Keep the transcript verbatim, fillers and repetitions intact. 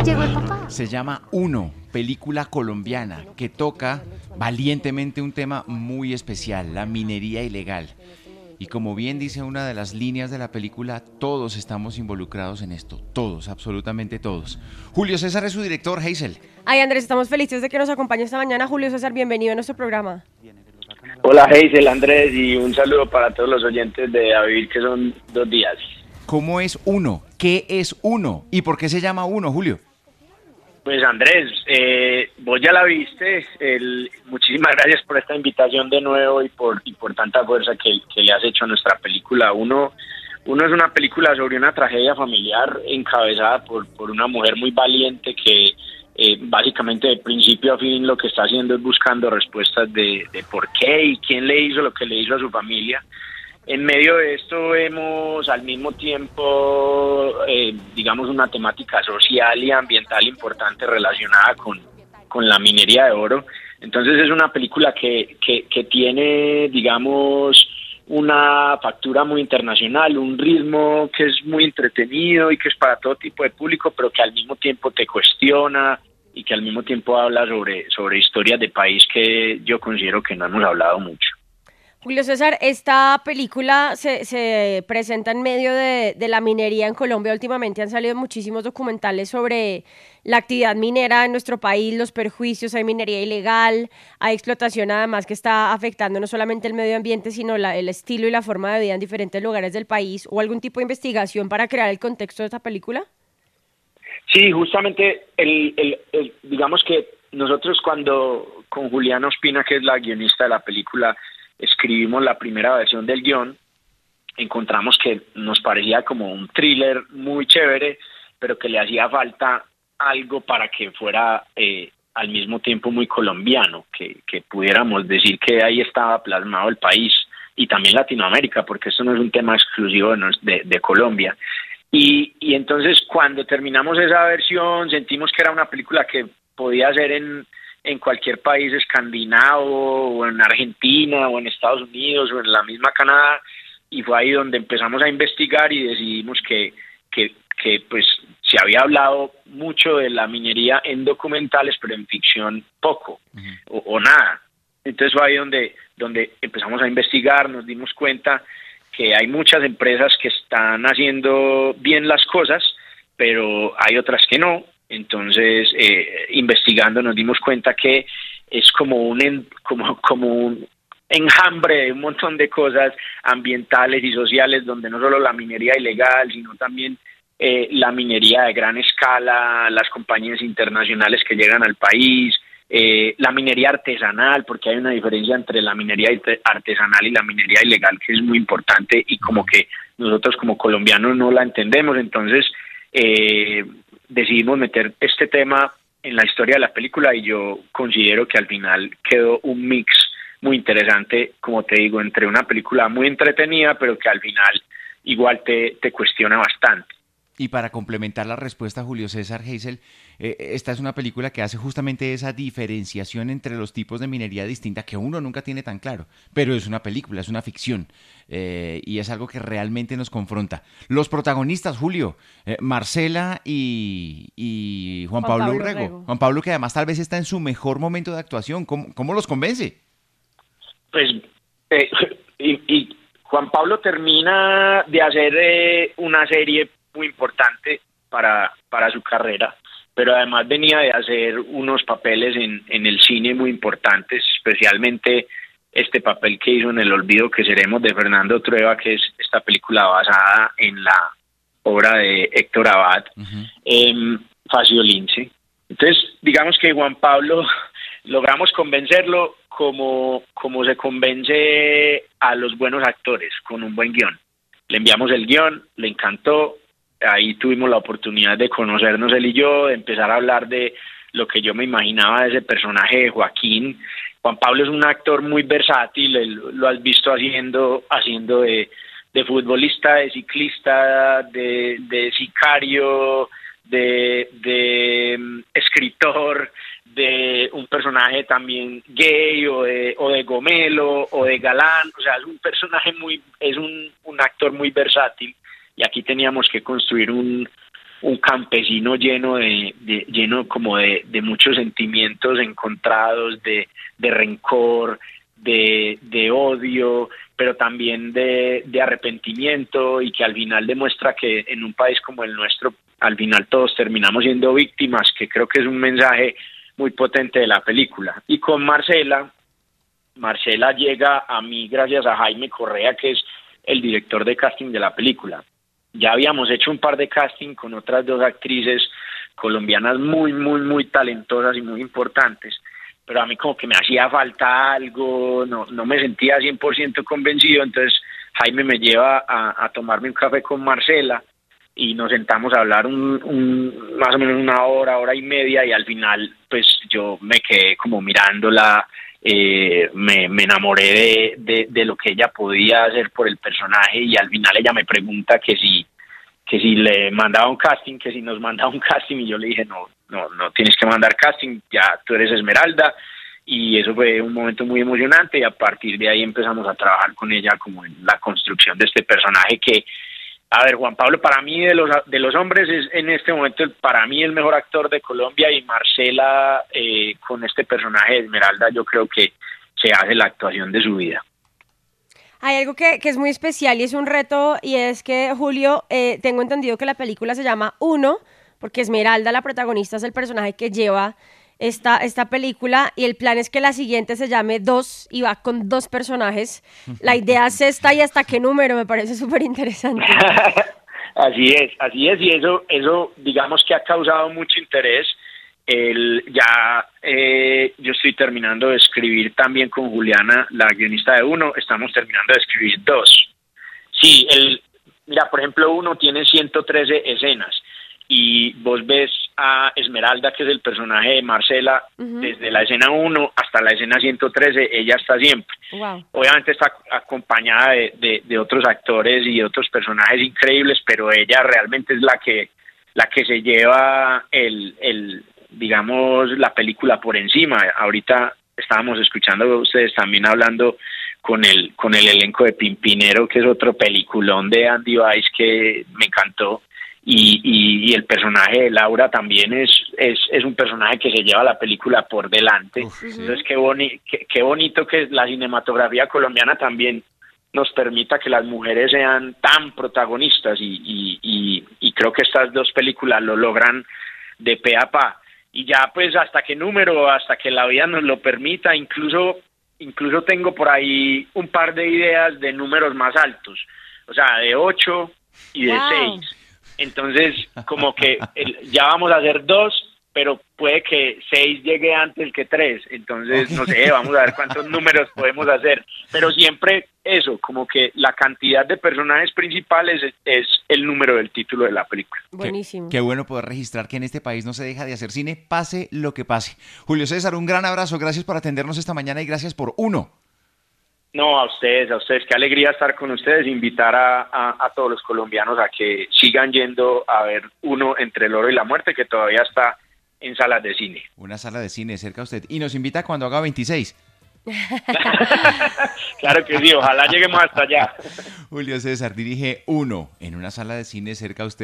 llegó el papá. Se llama Uno, película colombiana que toca valientemente un tema muy especial, la minería ilegal. Y como bien dice una de las líneas de la película, todos estamos involucrados en esto, todos, absolutamente todos. Julio César es su director, Hazel. Ay, Andrés, estamos felices de que nos acompañe esta mañana. Julio César, bienvenido a nuestro programa. Hola Hazel, Andrés, y un saludo para todos los oyentes de A Vivir, que son dos días. ¿Cómo es Uno? ¿Qué es Uno? ¿Y por qué se llama Uno, Julio? Pues Andrés, eh, vos ya la viste, el, muchísimas gracias por esta invitación de nuevo y por y por tanta fuerza que, que le has hecho a nuestra película. Uno, uno es una película sobre una tragedia familiar encabezada por, por una mujer muy valiente que eh, básicamente de principio a fin lo que está haciendo es buscando respuestas de, de por qué y quién le hizo lo que le hizo a su familia. En medio de esto vemos al mismo tiempo, eh, digamos, una temática social y ambiental importante relacionada con, con la minería de oro. Entonces es una película que, que, que tiene, digamos, una factura muy internacional, un ritmo que es muy entretenido y que es para todo tipo de público, pero que al mismo tiempo te cuestiona y que al mismo tiempo habla sobre, sobre historias de país que yo considero que no hemos hablado mucho. Julio César, esta película se, se presenta en medio de, de la minería en Colombia. Últimamente han salido muchísimos documentales sobre la actividad minera en nuestro país, los perjuicios, hay minería ilegal, hay explotación además que está afectando no solamente el medio ambiente, sino la, el estilo y la forma de vida en diferentes lugares del país. ¿O algún tipo de investigación para crear el contexto de esta película? Sí, justamente, el, el, el, digamos que nosotros cuando con Juliana Ospina, que es la guionista de la película, escribimos la primera versión del guión, encontramos que nos parecía como un thriller muy chévere, pero que le hacía falta algo para que fuera eh, al mismo tiempo muy colombiano, que, que pudiéramos decir que ahí estaba plasmado el país y también Latinoamérica, porque esto no es un tema exclusivo de, de, de Colombia. Y, y entonces cuando terminamos esa versión sentimos que era una película que podía ser en en cualquier país escandinavo o en Argentina o en Estados Unidos o en la misma Canadá, y fue ahí donde empezamos a investigar y decidimos que, que, que pues se había hablado mucho de la minería en documentales, pero en ficción poco uh-huh. o, o nada. Entonces fue ahí donde, donde empezamos a investigar, nos dimos cuenta que hay muchas empresas que están haciendo bien las cosas, pero hay otras que no. Entonces, eh, investigando nos dimos cuenta que es como un en, como como un enjambre de un montón de cosas ambientales y sociales, donde no solo la minería ilegal, sino también eh, la minería de gran escala, las compañías internacionales que llegan al país, eh, la minería artesanal, porque hay una diferencia entre la minería artesanal y la minería ilegal que es muy importante y como que nosotros como colombianos no la entendemos. Entonces, eh, decidimos meter este tema en la historia de la película y yo considero que al final quedó un mix muy interesante, como te digo, entre una película muy entretenida, pero que al final igual te, te cuestiona bastante. Y para complementar la respuesta, Julio César, Hazel, eh, esta es una película que hace justamente esa diferenciación entre los tipos de minería distinta que uno nunca tiene tan claro, pero es una película, es una ficción, eh, y es algo que realmente nos confronta. Los protagonistas, Julio, eh, Marcela y, y Juan, Juan Pablo, Pablo Urrego. Urrego. Juan Pablo, que además tal vez está en su mejor momento de actuación. ¿Cómo, cómo los convence? Pues, eh, y, y Juan Pablo termina de hacer eh, una serie muy importante para, para su carrera, pero además venía de hacer unos papeles en, en el cine muy importantes, especialmente este papel que hizo en El olvido que seremos de Fernando Trueba, que es esta película basada en la obra de Héctor Abad, uh-huh. eh, Faciolince. Entonces, digamos que Juan Pablo logramos convencerlo como, como se convence a los buenos actores, con un buen guión. Le enviamos el guión, le encantó. Ahí tuvimos la oportunidad de conocernos él y yo, de empezar a hablar de lo que yo me imaginaba de ese personaje de Joaquín. Juan Pablo es un actor muy versátil, él, lo has visto haciendo haciendo de, de futbolista, de ciclista, de, de sicario, de, de um, escritor, de un personaje también gay o de, o de gomelo o de galán. O sea, es un personaje muy, es un, un actor muy versátil. Y aquí teníamos que construir un, un campesino lleno de, de lleno como de, de muchos sentimientos encontrados, de, de rencor, de, de odio, pero también de, de arrepentimiento, y que al final demuestra que en un país como el nuestro, al final todos terminamos siendo víctimas, que creo que es un mensaje muy potente de la película. Y con Marcela, Marcela llega a mí gracias a Jaime Correa, que es el director de casting de la película. Ya habíamos hecho un par de casting con otras dos actrices colombianas muy, muy, muy talentosas y muy importantes, pero a mí como que me hacía falta algo, no, no me sentía cien por ciento convencido. Entonces Jaime me lleva a, a tomarme un café con Marcela y nos sentamos a hablar un, un, más o menos una hora, hora y media, y al final pues yo me quedé como mirándola, eh, me, me enamoré de, de, de lo que ella podía hacer por el personaje, y al final ella me pregunta que si que si le mandaba un casting, que si nos mandaba un casting, y yo le dije, no, no, no tienes que mandar casting, ya tú eres Esmeralda, y eso fue un momento muy emocionante, y a partir de ahí empezamos a trabajar con ella como en la construcción de este personaje que, a ver, Juan Pablo, para mí de los de los hombres es en este momento, para mí el mejor actor de Colombia, y Marcela eh, con este personaje de Esmeralda yo creo que se hace la actuación de su vida. Hay algo que, que es muy especial y es un reto, y es que, Julio, eh, tengo entendido que la película se llama Uno, porque Esmeralda, la protagonista, es el personaje que lleva esta, esta película, y el plan es que la siguiente se llame Dos y va con dos personajes. La idea es esta, y hasta qué número, me parece súper interesante. Así es, así es, y eso, eso digamos que ha causado mucho interés. El, ya eh, yo estoy terminando de escribir también con Juliana, la guionista de Uno, estamos terminando de escribir Dos. Sí, el, mira, por ejemplo, Uno tiene ciento trece escenas, y vos ves a Esmeralda, que es el personaje de Marcela, uh-huh. desde la escena uno hasta la escena ciento trece, ella está siempre. Wow. Obviamente está acompañada de, de, de otros actores y otros personajes increíbles, pero ella realmente es la que, la que se lleva el... el digamos, la película por encima. Ahorita estábamos escuchando a ustedes también hablando con el con el elenco de Pimpinero, que es otro peliculón de Andy Weiss que me encantó, y, y, y el personaje de Laura también es, es es un personaje que se lleva la película por delante. Uf, entonces qué, boni qué, qué bonito que la cinematografía colombiana también nos permita que las mujeres sean tan protagonistas, y, y, y, y creo que estas dos películas lo logran de pe a pa. Y ya pues hasta qué número, hasta que la vida nos lo permita, incluso incluso tengo por ahí un par de ideas de números más altos, o sea, de ocho y de wow. seis. Entonces, como que el, ya vamos a hacer dos, pero puede que seis llegue antes que tres. Entonces, okay. no sé, vamos a ver cuántos números podemos hacer. Pero siempre eso, como que la cantidad de personajes principales es, es el número del título de la película. Buenísimo. Qué, qué bueno poder registrar que en este país no se deja de hacer cine, pase lo que pase. Julio César, un gran abrazo, gracias por atendernos esta mañana y gracias por Uno. No, a ustedes, a ustedes, qué alegría estar con ustedes, invitar a, a, a todos los colombianos a que sigan yendo a ver Uno, entre el oro y la muerte, que todavía está en salas de cine. Una sala de cine cerca a usted. Y nos invita cuando haga veintiséis. Claro que sí, ojalá lleguemos hasta allá. Julio César dirige Uno en una sala de cine cerca a usted.